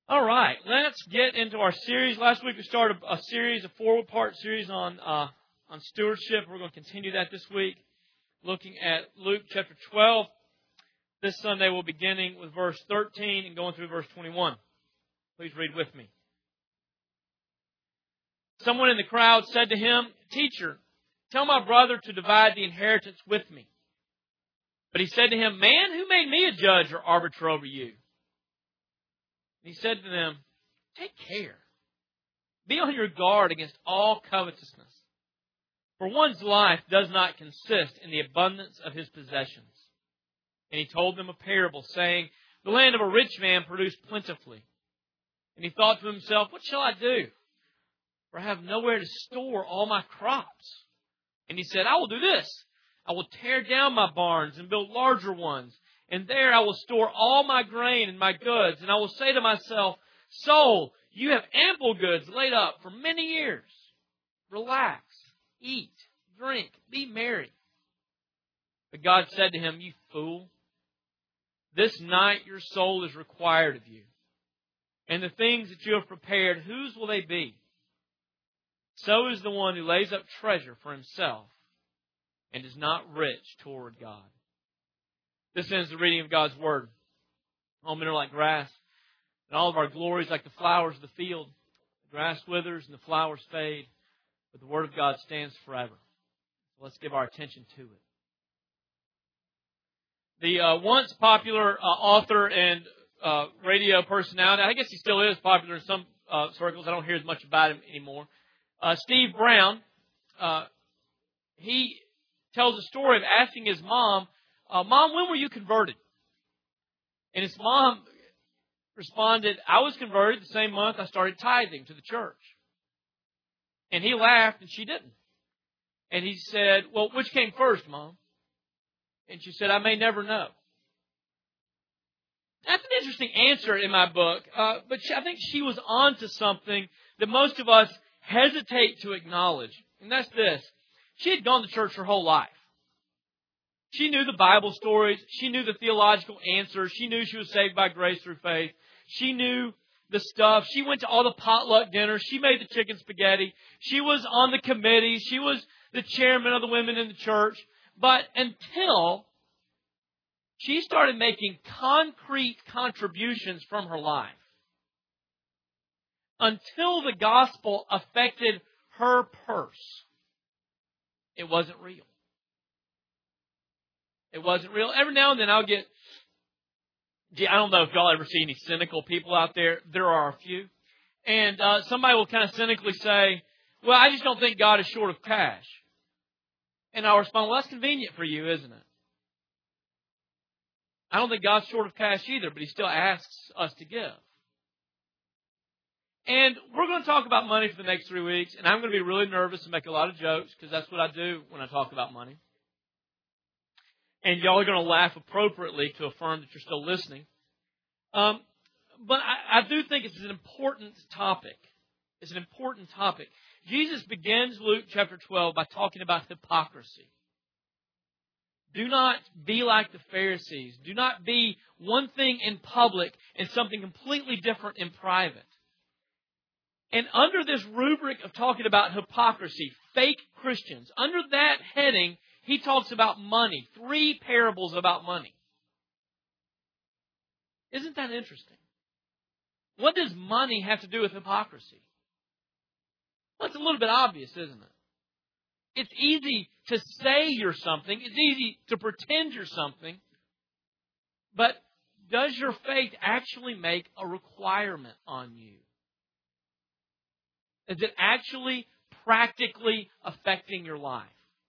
All right, let's get into our series. Last week we started a series, a 4-part series on stewardship. We're going to continue that this week, looking at Luke chapter 12. This Sunday we'll be beginning with verse 13 and going through verse 21. Please read with me. Someone in the crowd said to him, "Teacher, tell my brother to divide the inheritance with me." But he said to him, "Man, who made me a judge or arbiter over you?" He said to them, "Take care. Be on your guard against all covetousness. For one's life does not consist in the abundance of his possessions." And he told them a parable, saying, "The land of a rich man produced plentifully. And he thought to himself, 'What shall I do? For I have nowhere to store all my crops.' And he said, 'I will do this. I will tear down my barns and build larger ones. And there I will store all my grain and my goods. And I will say to myself, soul, you have ample goods laid up for many years. Relax, eat, drink, be merry.' But God said to him, 'You fool, this night your soul is required of you. And the things that you have prepared, whose will they be? So is the one who lays up treasure for himself and is not rich toward God.'" This ends the reading of God's Word. All men are like grass, and all of our glories like the flowers of the field. The grass withers and the flowers fade, but the Word of God stands forever. So let's give our attention to it. The once popular author and radio personality, I guess he still is popular in some circles. I don't hear as much about him anymore. Steve Brown, he tells a story of asking his mom, "Mom, when were you converted?" And his mom responded, "I was converted the same month I started tithing to the church." And he laughed and she didn't. And he said, "Well, which came first, Mom?" And she said, "I may never know." That's an interesting answer in my book, but I think she was on to something that most of us hesitate to acknowledge. And that's this. She had gone to church her whole life. She knew the Bible stories. She knew the theological answers. She knew she was saved by grace through faith. She knew the stuff. She went to all the potluck dinners. She made the chicken spaghetti. She was on the committee. She was the chairman of the women in the church. But until she started making concrete contributions from her life, until the gospel affected her purse, it wasn't real. It wasn't real. Every now and then I'll get, I don't know if y'all ever see any cynical people out there. There are a few. And somebody will kind of cynically say, "Well, I just don't think God is short of cash." And I'll respond, "Well, that's convenient for you, isn't it?" I don't think God's short of cash either, but He still asks us to give. And we're going to talk about money for the next 3 weeks, and I'm going to be really nervous and make a lot of jokes because that's what I do when I talk about money. And y'all are going to laugh appropriately to affirm that you're still listening. But I do think it's an important topic. It's an important topic. Jesus begins Luke chapter 12 by talking about hypocrisy. Do not be like the Pharisees. Do not be one thing in public and something completely different in private. And under this rubric of talking about hypocrisy, fake Christians, under that heading, He talks about money. 3 parables about money. Isn't that interesting? What does money have to do with hypocrisy? Well, it's a little bit obvious, isn't it? It's easy to say you're something. It's easy to pretend you're something. But does your faith actually make a requirement on you? Is it actually practically affecting your life?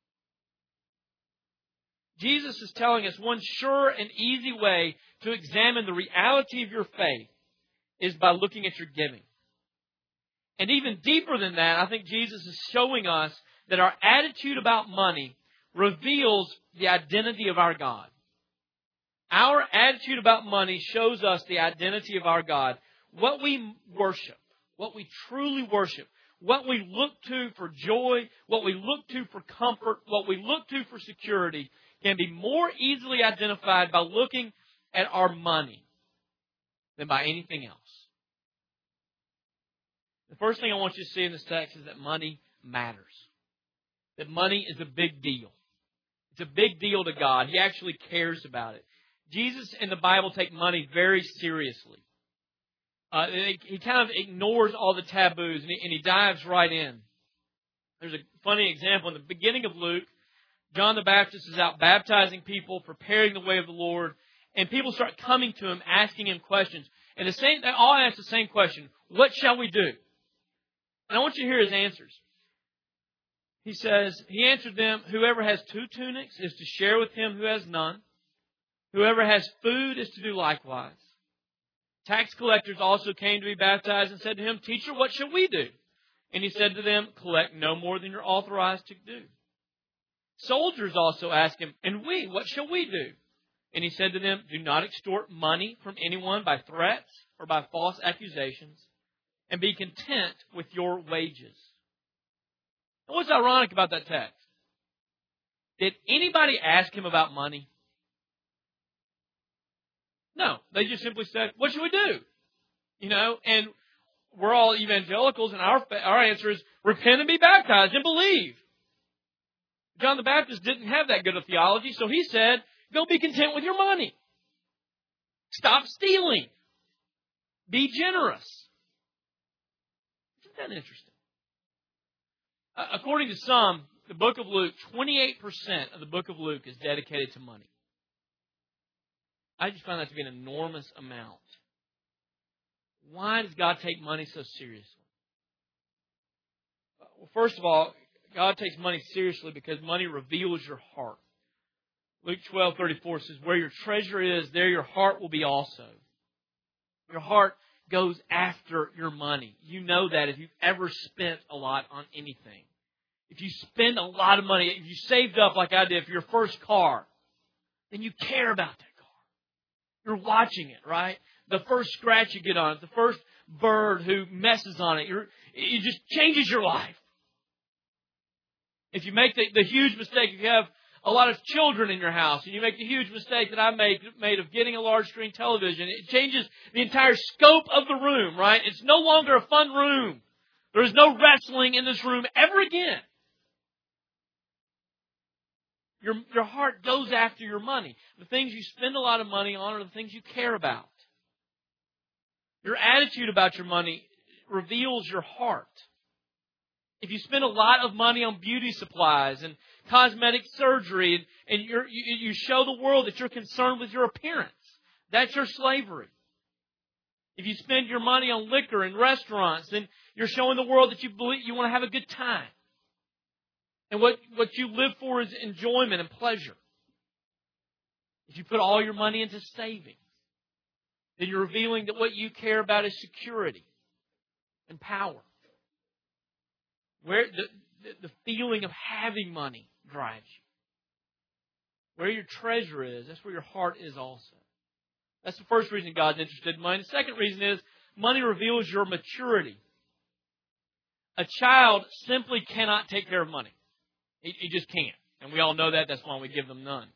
Jesus is telling us one sure and easy way to examine the reality of your faith is by looking at your giving. And even deeper than that, I think Jesus is showing us that our attitude about money reveals the identity of our God. Our attitude about money shows us the identity of our God. What we worship, what we truly worship, what we look to for joy, what we look to for comfort, what we look to for security can be more easily identified by looking at our money than by anything else. The first thing I want you to see in this text is that money matters. That money is a big deal. It's a big deal to God. He actually cares about it. Jesus and the Bible take money very seriously. He kind of ignores all the taboos and he dives right in. There's a funny example. In the beginning of Luke, John the Baptist is out baptizing people, preparing the way of the Lord, and people start coming to him, asking him questions. And they all ask the same question: what shall we do? And I want you to hear his answers. He says, he answered them, whoever has 2 tunics is to share with him who has none. Whoever has food is to do likewise. Tax collectors also came to be baptized and said to him, Teacher, what shall we do? And he said to them, collect no more than you're authorized to do. Soldiers also asked him, and we, what shall we do? And he said to them, do not extort money from anyone by threats or by false accusations, and be content with your wages. And what's ironic about that text? Did anybody ask him about money? No. They just simply said, what should we do? And we're all evangelicals, and our answer is, repent and be baptized and believe. John the Baptist didn't have that good of theology, so he said, go be content with your money. Stop stealing. Be generous. Isn't that interesting? According to some, the book of Luke, 28% of the book of Luke is dedicated to money. I just find that to be an enormous amount. Why does God take money so seriously? Well, first of all, God takes money seriously because money reveals your heart. Luke 12:34 says, where your treasure is, there your heart will be also. Your heart goes after your money. You know that if you've ever spent a lot on anything. If you spend a lot of money, if you saved up like I did for your first car, then you care about that car. You're watching it, right? The first scratch you get on it, the first bird who messes on it, it just changes your life. If you make the huge mistake, if you have a lot of children in your house, and you make the huge mistake that I made of getting a large screen television, it changes the entire scope of the room, right? It's no longer a fun room. There is no wrestling in this room ever again. Your heart goes after your money. The things you spend a lot of money on are the things you care about. Your attitude about your money reveals your heart. If you spend a lot of money on beauty supplies and cosmetic surgery and you show the world that you're concerned with your appearance, that's your slavery. If you spend your money on liquor and restaurants, then you're showing the world that you believe you want to have a good time. And what you live for is enjoyment and pleasure. If you put all your money into savings, then you're revealing that what you care about is security and power. Where the feeling of having money drives you. Where your treasure is, that's where your heart is also. That's the first reason God's interested in money. The second reason is money reveals your maturity. A child simply cannot take care of money. He just can't. And we all know that. That's why we give them none.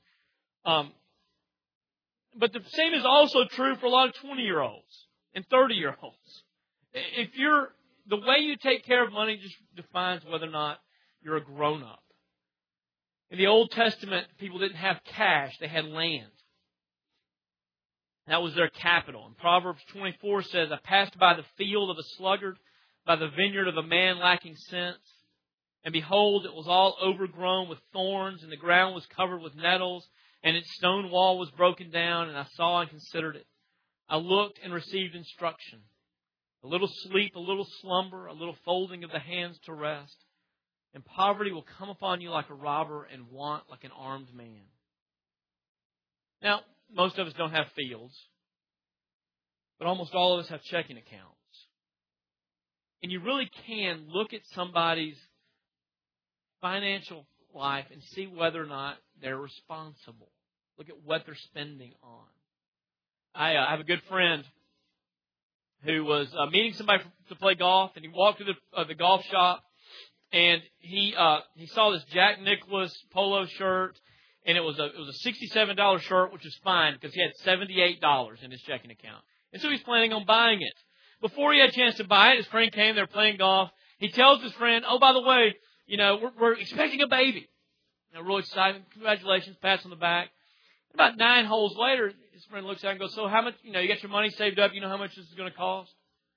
But the same is also true for a lot of 20-year-olds and 30-year-olds. The way you take care of money just defines whether or not you're a grown-up. In the Old Testament, people didn't have cash. They had land. That was their capital. And Proverbs 24 says, I passed by the field of a sluggard, by the vineyard of a man lacking sense. And behold, it was all overgrown with thorns, and the ground was covered with nettles, and its stone wall was broken down, and I saw and considered it. I looked and received instruction. A little sleep, a little slumber, a little folding of the hands to rest. And poverty will come upon you like a robber, and want like an armed man. Now, most of us don't have fields, but almost all of us have checking accounts. And you really can look at somebody's financial life and see whether or not they're responsible. Look at what they're spending on. I have a good friend who was meeting somebody to play golf, and he walked to the golf shop, and he saw this Jack Nicklaus polo shirt, and it was a $67 shirt, which is fine because he had $78 in his checking account, and so he's planning on buying it. before he had a chance to buy it, his friend came, they were playing golf. He tells his friend, oh, by the way, we're expecting a baby. Real excited. Congratulations, pats on the back. About 9 holes later, his friend looks at him and goes, so how much, you got your money saved up, you know how much this is going to cost?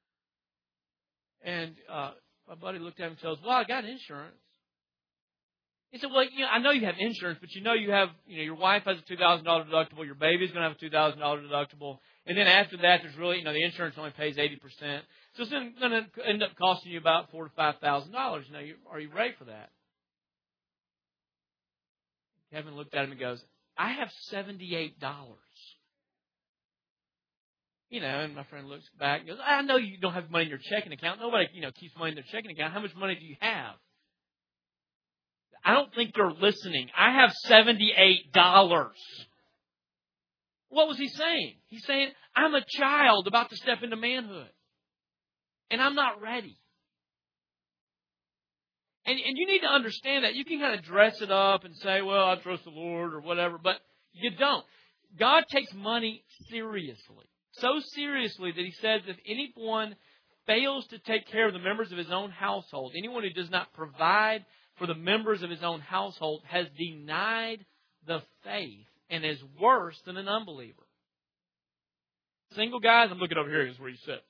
And my buddy looked at him and tells, well, I got insurance. He said, well, I know you have insurance, but you have, your wife has a $2,000 deductible, your baby's going to have a $2,000 deductible, and then after that, there's really, the insurance only pays 80%. So it's going to end up costing you about $4,000 to $5,000. Are you ready for that? Kevin looked at him and goes, I have $78. And my friend looks back and goes, I know you don't have money in your checking account. Nobody, keeps money in their checking account. How much money do you have? I don't think you're listening. I have $78. What was he saying? He's saying, I'm a child about to step into manhood. And I'm not ready. And you need to understand that. You can kind of dress it up and say, well, I trust the Lord or whatever, but you don't. God takes money seriously. So seriously that He says if anyone fails to take care of the members of his own household, anyone who does not provide for the members of his own household has denied the faith and is worse than an unbeliever. Single guys, I'm looking over here, is where you sit.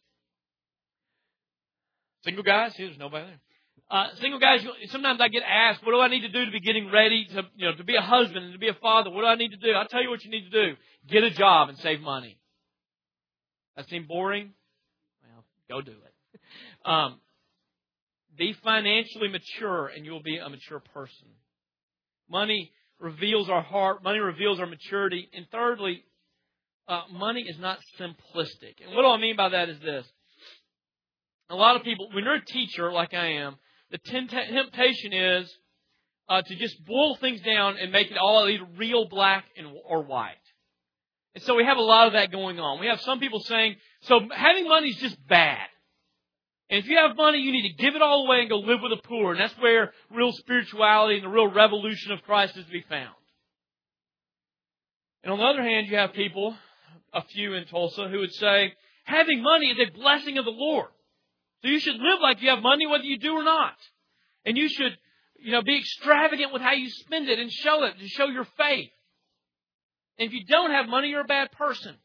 Single guys, see, there's nobody there. Single guys, sometimes I get asked, what do I need to do to be getting ready to be a husband and to be a father? What do I need to do? I'll tell you what you need to do. Get a job and save money. That seem boring? Well, go do it. Be financially mature and you'll be a mature person. Money reveals our heart. Money reveals our maturity. And thirdly, money is not simplistic. And what do I mean by that is this. A lot of people, when you're a teacher like I am, the temptation is to just boil things down and make it all either real black or white. And so we have a lot of that going on. We have some people saying, so having money is just bad. And if you have money, you need to give it all away and go live with the poor. And that's where real spirituality and the real revolution of Christ is to be found. And on the other hand, you have people, a few in Tulsa, who would say, having money is a blessing of the Lord. So you should live like you have money whether you do or not. And you should, be extravagant with how you spend it and show it, to show your faith. And if you don't have money, you're a bad person.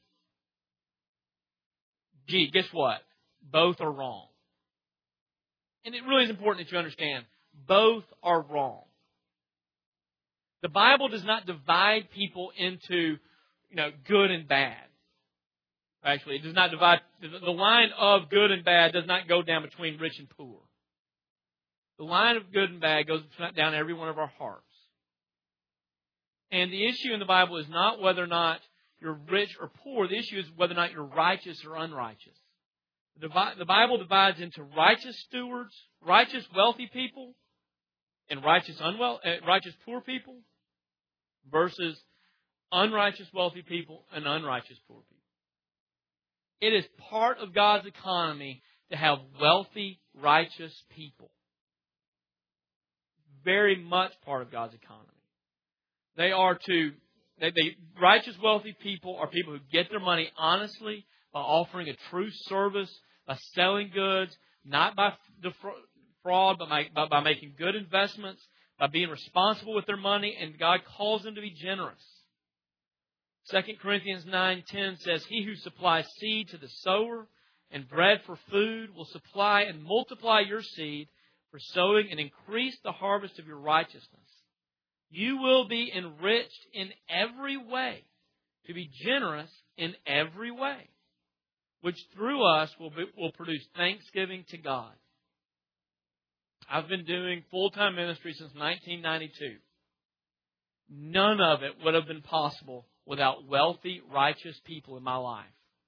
Gee, guess what? Both are wrong. And it really is important that you understand, both are wrong. The Bible does not divide people into, good and bad. Actually, it does not divide. The line of good and bad does not go down between rich and poor. The line of good and bad goes down every one of our hearts. And the issue in the Bible is not whether or not you're rich or poor. The issue is whether or not you're righteous or unrighteous. The Bible divides into righteous stewards, righteous wealthy people, and righteous poor people, versus unrighteous wealthy people and unrighteous poor people. It is part of God's economy to have wealthy, righteous people. Very much part of God's economy. Righteous, wealthy people are people who get their money honestly by offering a true service, by selling goods, not by fraud, but by making good investments, by being responsible with their money, and God calls them to be generous. 2 Corinthians 9:10 says, he who supplies seed to the sower and bread for food will supply and multiply your seed for sowing and increase the harvest of your righteousness. You will be enriched in every way, to be generous in every way, which through us will produce thanksgiving to God. I've been doing full-time ministry since 1992. None of it would have been possible without wealthy, righteous people in my life.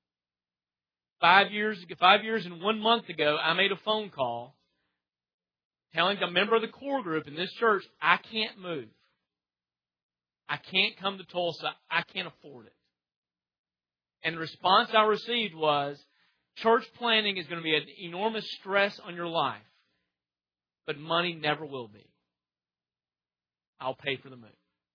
5 years and 1 month ago, I made a phone call telling a member of the core group in this church, I can't move. I can't come to Tulsa. I can't afford it. And the response I received was, church planning is going to be an enormous stress on your life, but money never will be. I'll pay for the move.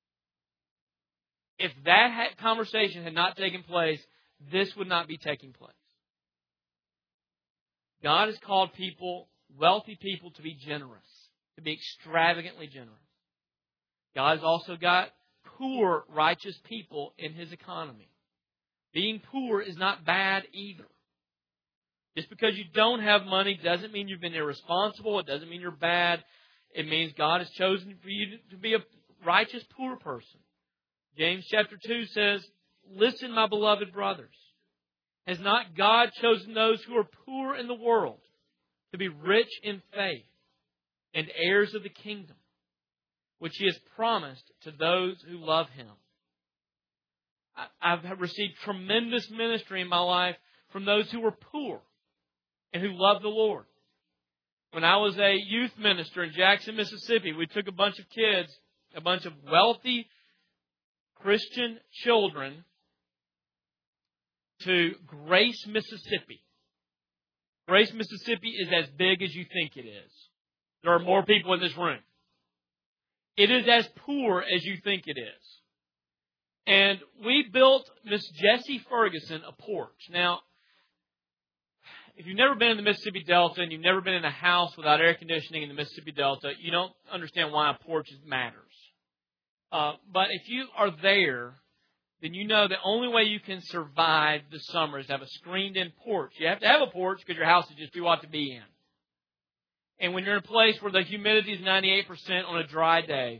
If that conversation had not taken place, this would not be taking place. God has called people, wealthy people, to be generous, to be extravagantly generous. God has also got poor, righteous people in His economy. Being poor is not bad either. Just because you don't have money doesn't mean you've been irresponsible. It doesn't mean you're bad. It means God has chosen for you to be a righteous poor person. James chapter 2 says, "Listen, my beloved brothers. Has not God chosen those who are poor in the world to be rich in faith and heirs of the kingdom, which He has promised to those who love Him?" I've received tremendous ministry in my life from those who were poor and who loved the Lord. When I was a youth minister in Jackson, Mississippi, we took a bunch of kids, a bunch of wealthy Christian children, to Grace, Mississippi. Grace, Mississippi is as big as you think it is. There are more people in this room. It is as poor as you think it is. And we built Miss Jessie Ferguson a porch. Now, if you've never been in the Mississippi Delta and you've never been in a house without air conditioning in the Mississippi Delta, you don't understand why a porch matters. But if you are there, then you know the only way you can survive the summer is to have a screened-in porch. You have to have a porch because your house is just too hot to be in. And when you're in a place where the humidity is 98% on a dry day,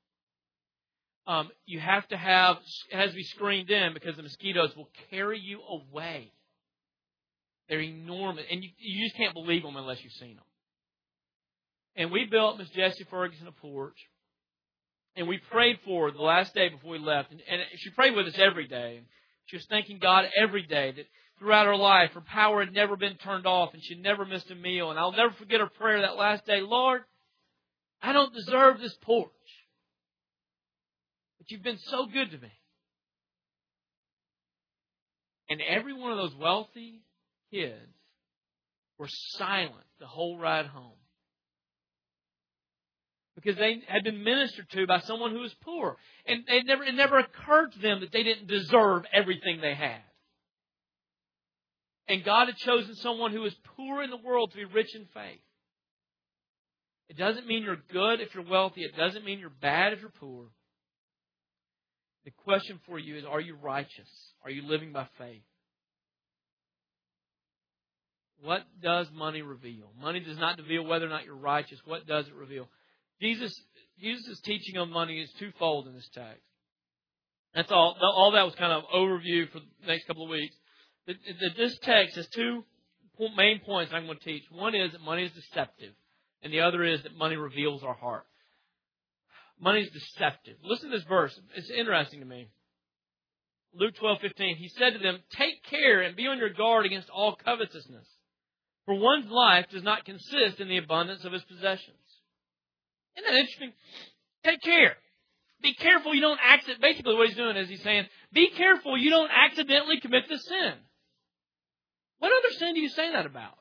you have to have, it has to be screened in because the mosquitoes will carry you away. They're enormous. And you just can't believe them unless you've seen them. And we built Miss Jessie Ferguson a porch. And we prayed for her the last day before we left. And she prayed with us every day. She was thanking God every day that throughout her life, her power had never been turned off and she'd never missed a meal. And I'll never forget her prayer that last day. "Lord, I don't deserve this porch, but You've been so good to me." And every one of those wealthy kids were silent the whole ride home. Because they had been ministered to by someone who was poor. And it never occurred to them that they didn't deserve everything they had. And God had chosen someone who was poor in the world to be rich in faith. It doesn't mean you're good if you're wealthy. It doesn't mean you're bad if you're poor. The question for you is, are you righteous? Are you living by faith? What does money reveal? Money does not reveal whether or not you're righteous. What does it reveal? Jesus' teaching on money is twofold in this text. That's all. All that was kind of overview for the next couple of weeks. This text has two main points I'm going to teach. One is that money is deceptive, and the other is that money reveals our heart. Money is deceptive. Listen to this verse. It's interesting to me. Luke 12:15. He said to them, "Take care and be on your guard against all covetousness, for one's life does not consist in the abundance of his possessions." Isn't that interesting? Take care. Be careful you don't accidentally. Basically what he's doing is he's saying, be careful you don't accidentally commit this sin. What other sin do you say that about?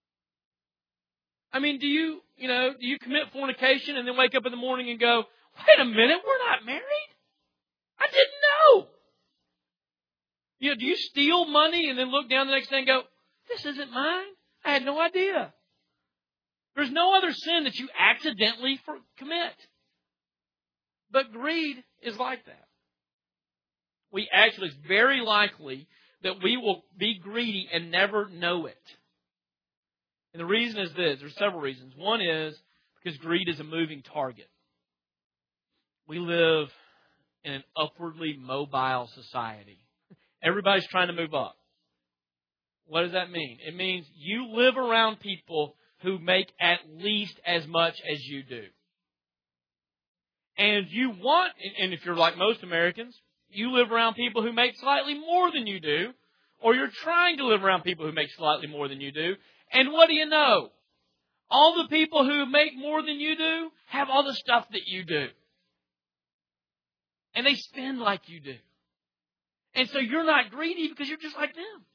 I mean, do you commit fornication and then wake up in the morning and go, "Wait a minute, we're not married? I didn't know." Do you steal money and then look down the next day and go, "This isn't mine? I had no idea." There's no other sin that you accidentally commit. But greed is like that. It's very likely that we will be greedy and never know it. And the reason is this. There's several reasons. One is because greed is a moving target. We live in an upwardly mobile society. Everybody's trying to move up. What does that mean? It means you live around people who make at least as much as you do. And and if you're like most Americans, you live around people who make slightly more than you do, or you're trying to live around people who make slightly more than you do. And what do you know? All the people who make more than you do have all the stuff that you do. And they spend like you do. And so you're not greedy because you're just like them.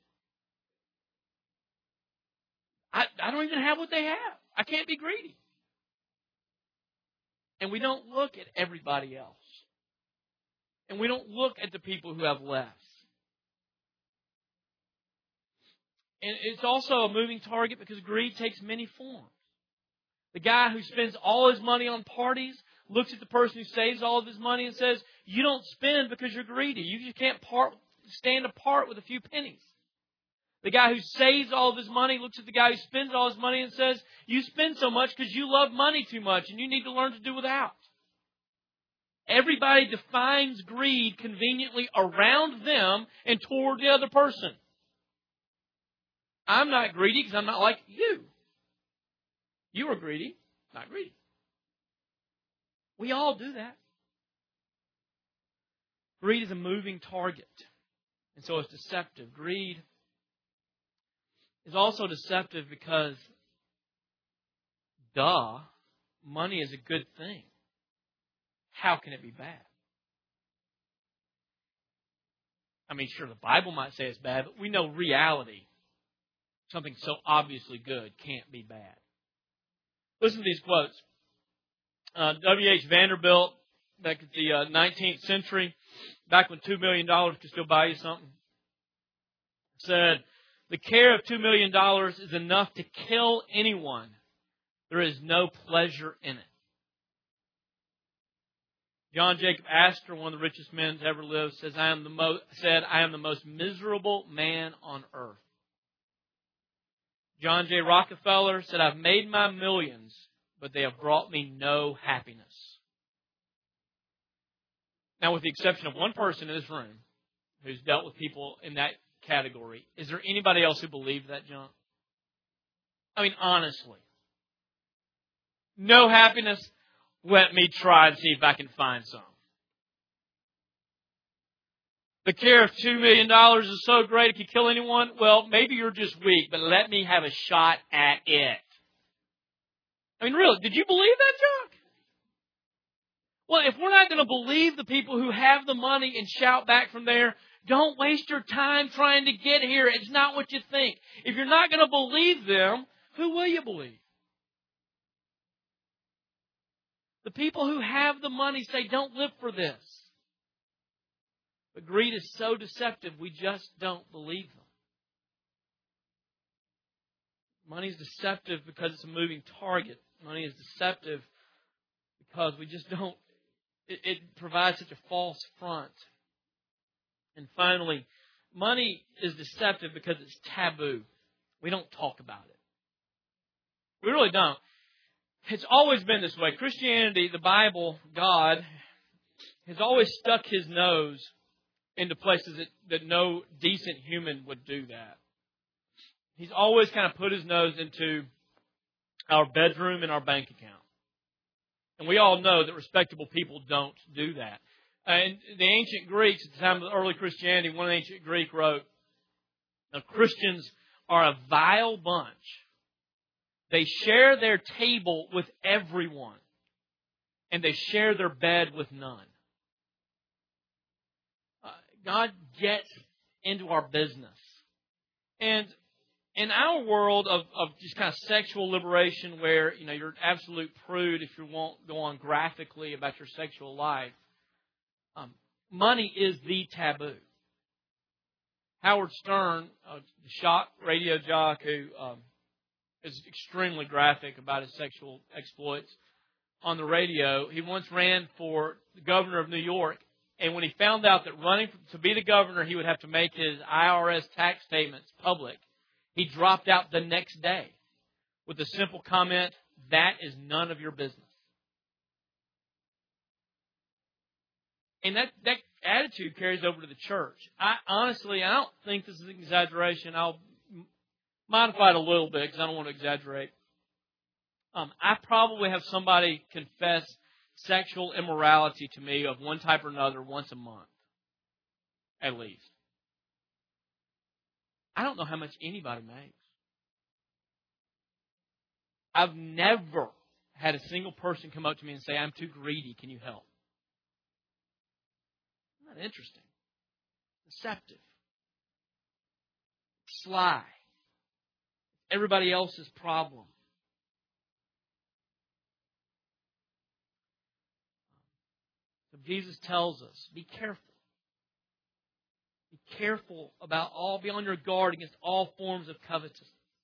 I don't even have what they have. I can't be greedy. And we don't look at everybody else. And we don't look at the people who have less. And it's also a moving target because greed takes many forms. The guy who spends all his money on parties looks at the person who saves all of his money and says, you don't spend because you're greedy. You just can't stand apart with a few pennies. The guy who saves all of his money looks at the guy who spends all his money and says, you spend so much because you love money too much and you need to learn to do without. Everybody defines greed conveniently around them and toward the other person. I'm not greedy because I'm not like you. You are greedy, not greedy. We all do that. Greed is a moving target, and so it's deceptive. Greed is also deceptive because, money is a good thing. How can it be bad? I mean, sure, the Bible might say it's bad, but we know reality. Something so obviously good can't be bad. Listen to these quotes. W.H. Vanderbilt, back at the 19th century, back when $2 million could still buy you something, said, the care of $2 million is enough to kill anyone. There is no pleasure in it. John Jacob Astor, one of the richest men to ever live, said, I am the most miserable man on earth. John J. Rockefeller said, I've made my millions, but they have brought me no happiness. Now, with the exception of one person in this room who's dealt with people in that category, is there anybody else who believes that, John? I mean, honestly. No happiness? Let me try and see if I can find some. The care of $2 million is so great it could kill anyone. Well, maybe you're just weak, but let me have a shot at it. I mean, really, did you believe that, John? Well, if we're not going to believe the people who have the money and shout back from there, don't waste your time trying to get here. It's not what you think. If you're not going to believe them, who will you believe? The people who have the money say, don't live for this. But greed is so deceptive, we just don't believe them. Money is deceptive because it's a moving target. Money is deceptive because we just don't, it provides such a false front. And finally, money is deceptive because it's taboo. We don't talk about it. We really don't. It's always been this way. Christianity, the Bible, God, has always stuck His nose into places that no decent human would do that. He's always kind of put His nose into our bedroom and our bank account. And we all know that respectable people don't do that. And the ancient Greeks, at the time of the early Christianity, one ancient Greek wrote, Christians are a vile bunch. They share their table with everyone, and they share their bed with none. God gets into our business. And in our world of just kind of sexual liberation where, you're an absolute prude if you won't go on graphically about your sexual life, money is the taboo. Howard Stern, the shock radio jock who is extremely graphic about his sexual exploits on the radio, he once ran for the governor of New York. And when he found out that running to be the governor, he would have to make his IRS tax statements public, he dropped out the next day with the simple comment, that is none of your business. And that attitude carries over to the church. I don't think this is an exaggeration. I'll modify it a little bit because I don't want to exaggerate. I probably have somebody confess sexual immorality to me of one type or another once a month, at least. I don't know how much anybody makes. I've never had a single person come up to me and say, I'm too greedy, can you help? Isn't that interesting? Deceptive. Sly. Everybody else's problem. So Jesus tells us, be careful. Be careful about be on your guard against all forms of covetousness.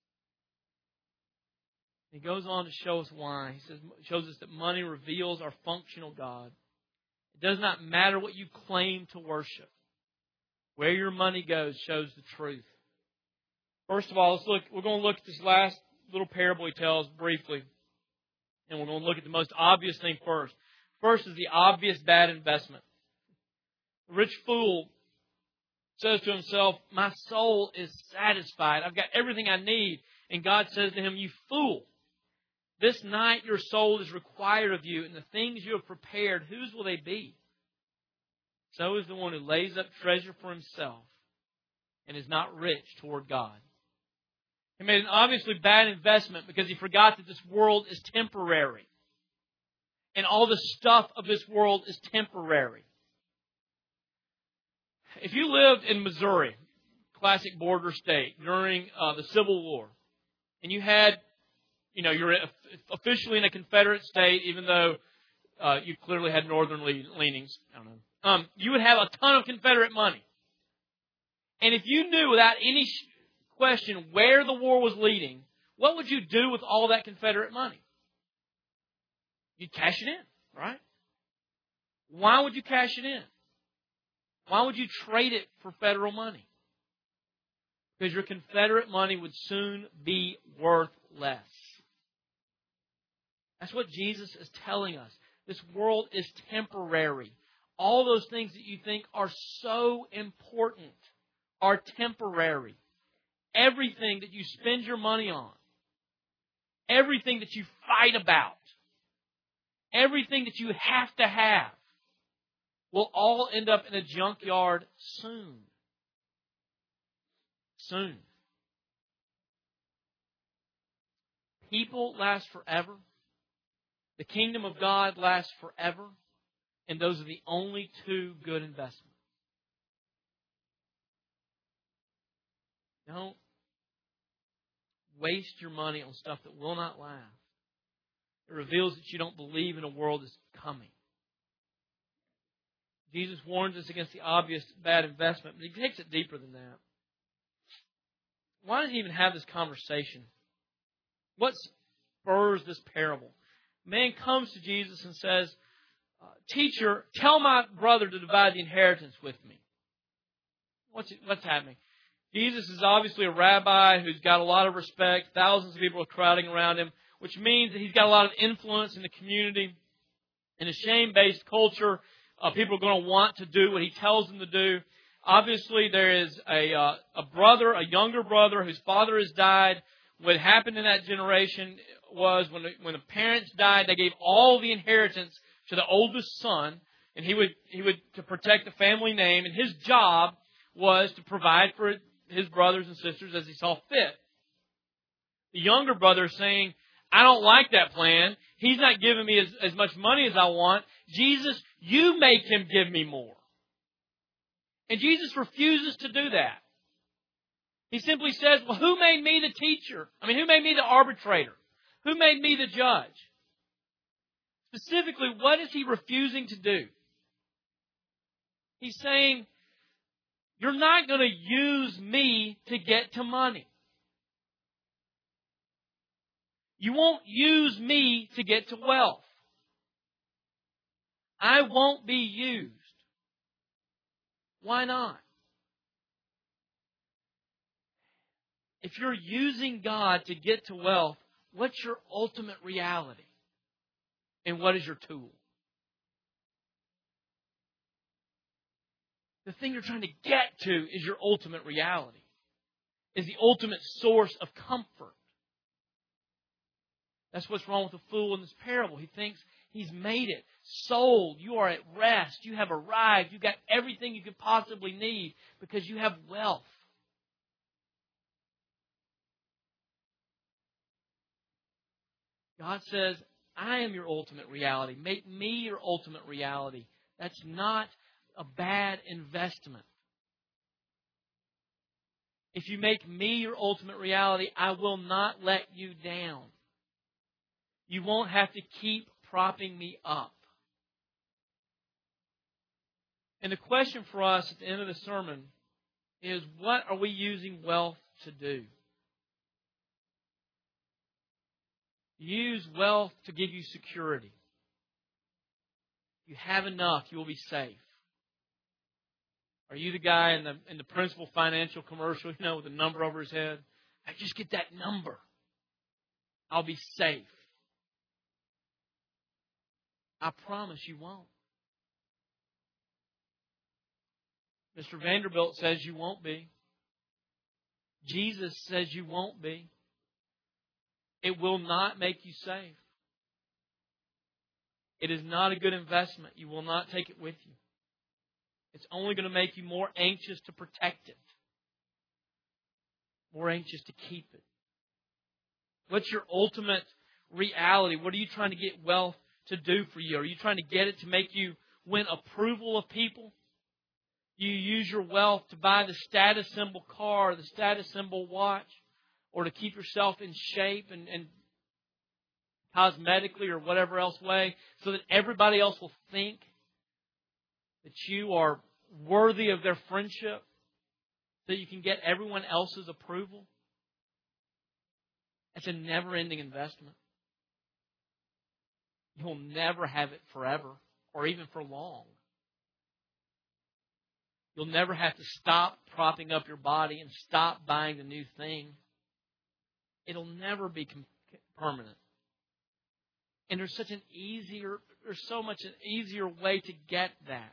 He goes on to show us why. Shows us that money reveals our functional God. It does not matter what you claim to worship. Where your money goes shows the truth. First of all, we're going to look at this last little parable he tells briefly. And we're going to look at the most obvious thing first. First is the obvious bad investment. The rich fool says to himself, my soul is satisfied. I've got everything I need. And God says to him, you fool. This night your soul is required of you, and the things you have prepared, whose will they be? So is the one who lays up treasure for himself and is not rich toward God. He made an obviously bad investment because he forgot that this world is temporary. And all the stuff of this world is temporary. If you lived in Missouri, classic border state, during the Civil War, and you had, you're officially in a Confederate state, even though you clearly had northern leanings, I don't know, you would have a ton of Confederate money. And if you knew without any question where the war was leading, what would you do with all that Confederate money? You'd cash it in, right? Why would you cash it in? Why would you trade it for federal money? Because your Confederate money would soon be worth less. That's what Jesus is telling us. This world is temporary. All those things that you think are so important are temporary. Everything that you spend your money on, everything that you fight about, everything that you have to have, will all end up in a junkyard soon. Soon. People last forever. The kingdom of God lasts forever. And those are the only two good investments. Don't waste your money on stuff that will not last. It reveals that you don't believe in a world that's coming. Jesus warns us against the obvious bad investment, but he takes it deeper than that. Why does he even have this conversation? What spurs this parable? A man comes to Jesus and says, Teacher, tell my brother to divide the inheritance with me. What's happening? Jesus is obviously a rabbi who's got a lot of respect. Thousands of people are crowding around him, which means that he's got a lot of influence in the community. In a shame-based culture, people are going to want to do what he tells them to do. Obviously, there is a younger brother whose father has died. What happened in that generation was when the parents died, they gave all the inheritance to the oldest son, and he would to protect the family name, and his job was to provide for his brothers and sisters as he saw fit. The younger brother is saying, I don't like that plan. He's not giving me as much money as I want. Jesus, you make him give me more. And Jesus refuses to do that. He simply says, well, who made me the teacher? Who made me the arbitrator? Who made me the judge? Specifically, what is he refusing to do? He's saying, you're not going to use me to get to money. You won't use me to get to wealth. I won't be used. Why not? If you're using God to get to wealth, what's your ultimate reality? And what is your tool? The thing you're trying to get to is your ultimate reality. Is the ultimate source of comfort. That's what's wrong with the fool in this parable. He thinks he's made it. Sold. You are at rest. You have arrived. You've got everything you could possibly need because you have wealth. God says, I am your ultimate reality. Make me your ultimate reality. That's not a bad investment. If you make me your ultimate reality, I will not let you down. You won't have to keep propping me up. And the question for us at the end of the sermon is, what are we using wealth to do? Use wealth to give you security. If you have enough, you will be safe. Are you the guy in the Principal Financial commercial, with the number over his head? I just get that number. I'll be safe. I promise you won't. Mr. Vanderbilt says you won't be. Jesus says you won't be. It will not make you safe. It is not a good investment. You will not take it with you. It's only going to make you more anxious to protect it. More anxious to keep it. What's your ultimate reality? What are you trying to get wealth to do for you? Are you trying to get it to make you win approval of people? You use your wealth to buy the status symbol car, the status symbol watch, or to keep yourself in shape and cosmetically or whatever else way, so that everybody else will think that you are worthy of their friendship, so you can get everyone else's approval. It's a never-ending investment. You'll never have it forever or even for long. You'll never have to stop propping up your body and stop buying the new thing. It'll never be permanent. And there's so much an easier way to get that.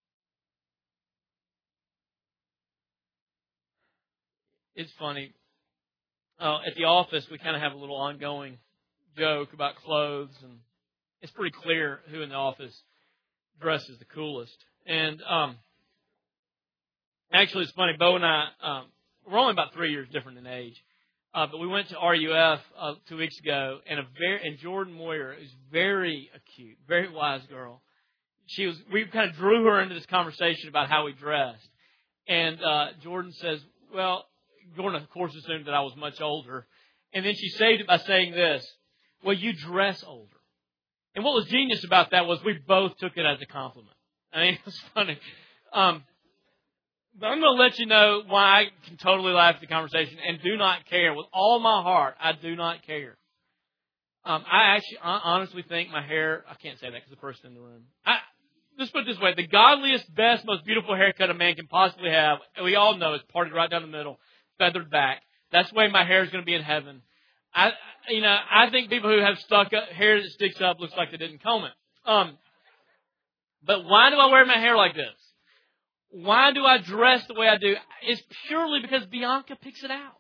It's funny. At the office, we kind of have a little ongoing joke about clothes, and it's pretty clear who in the office dresses the coolest. And actually, it's funny. Bo and I, we're only about 3 years different in age, but we went to RUF 2 weeks ago, and Jordan Moyer is very acute, very wise girl. We kind of drew her into this conversation about how we dressed, and Jordan says, well. Jordan, of course, assumed that I was much older. And then she saved it by saying this, well, you dress older. And what was genius about that was we both took it as a compliment. I mean, it was funny. But I'm going to let you know why I can totally laugh at the conversation and do not care. With all my heart, I do not care. I honestly think my hair, I can't say that because the person in the room. Let's put it this way. The godliest, best, most beautiful haircut a man can possibly have, we all know, it's parted right down the middle. Feathered back. That's the way my hair is going to be in heaven. I think people who have hair that sticks up looks like they didn't comb it. But why do I wear my hair like this? Why do I dress the way I do? It's purely because Bianca picks it out.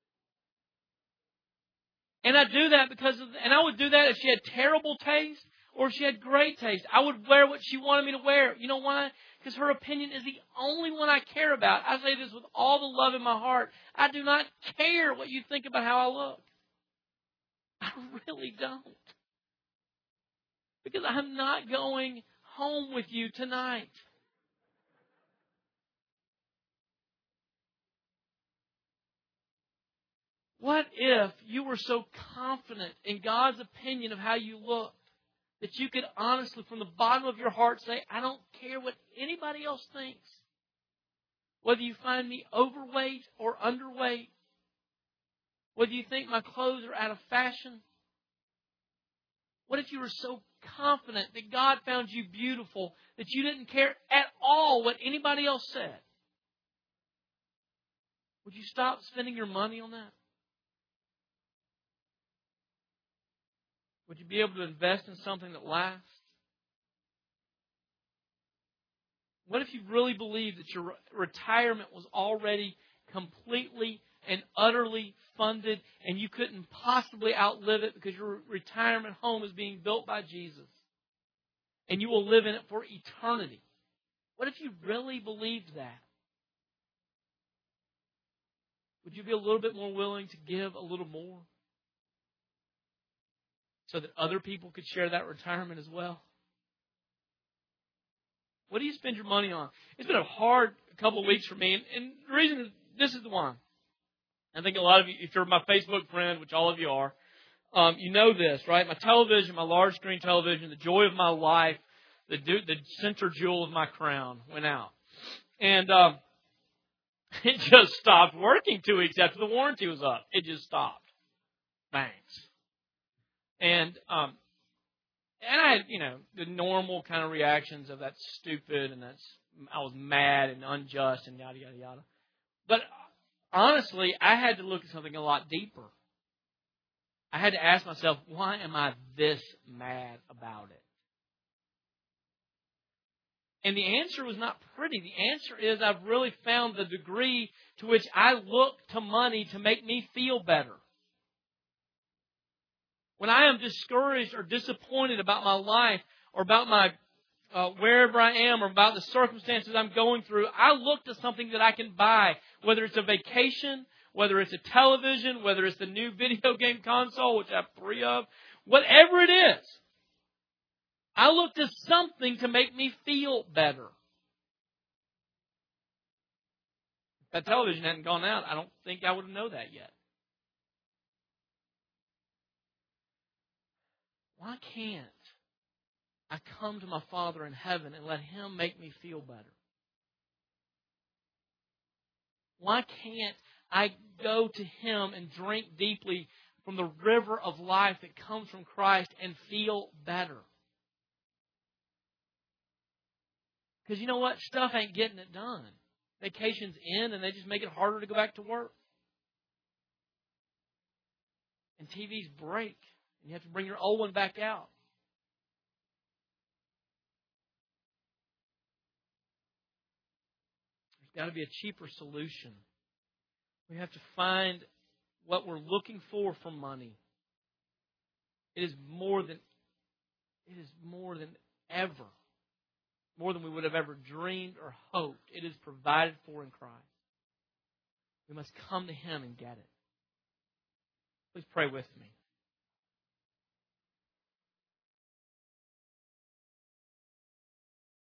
And I do that and I would do that if she had terrible taste or if she had great taste. I would wear what she wanted me to wear. You know why? Because her opinion is the only one I care about. I say this with all the love in my heart. I do not care what you think about how I look. I really don't. Because I'm not going home with you tonight. What if you were so confident in God's opinion of how you look that you could honestly, from the bottom of your heart, say, I don't care what anybody else thinks. Whether you find me overweight or underweight. Whether you think my clothes are out of fashion. What if you were so confident that God found you beautiful that you didn't care at all what anybody else said? Would you stop spending your money on that? Would you be able to invest in something that lasts? What if you really believed that your retirement was already completely and utterly funded and you couldn't possibly outlive it because your retirement home is being built by Jesus and you will live in it for eternity? What if you really believed that? Would you be a little bit more willing to give a little more so that other people could share that retirement as well? What do you spend your money on? It's been a hard couple of weeks for me, and the reason is, this is the one. I think a lot of you, if you're my Facebook friend, which all of you are, you know this, right? My television, my large screen television, the joy of my life, the center jewel of my crown went out. And It just stopped working 2 weeks after the warranty was up. It just stopped. Thanks. And I had, the normal kind of reactions of that's stupid and I was mad and unjust and yada, yada, yada. But honestly, I had to look at something a lot deeper. I had to ask myself, why am I this mad about it? And the answer was not pretty. The answer is I've really found the degree to which I look to money to make me feel better. When I am discouraged or disappointed about my life or about my wherever I am or about the circumstances I'm going through, I look to something that I can buy, whether it's a vacation, whether it's a television, whether it's the new video game console, which I have 3 of, whatever it is. I look to something to make me feel better. If that television hadn't gone out, I don't think I would have known that yet. Why can't I come to my Father in heaven and let Him make me feel better? Why can't I go to Him and drink deeply from the river of life that comes from Christ and feel better? Because you know what? Stuff ain't getting it done. Vacations end and they just make it harder to go back to work. And TVs break. And you have to bring your old one back out. There's got to be a cheaper solution. We have to find what we're looking for from money. It is more than ever. More than we would have ever dreamed or hoped. It is provided for in Christ. We must come to Him and get it. Please pray with me.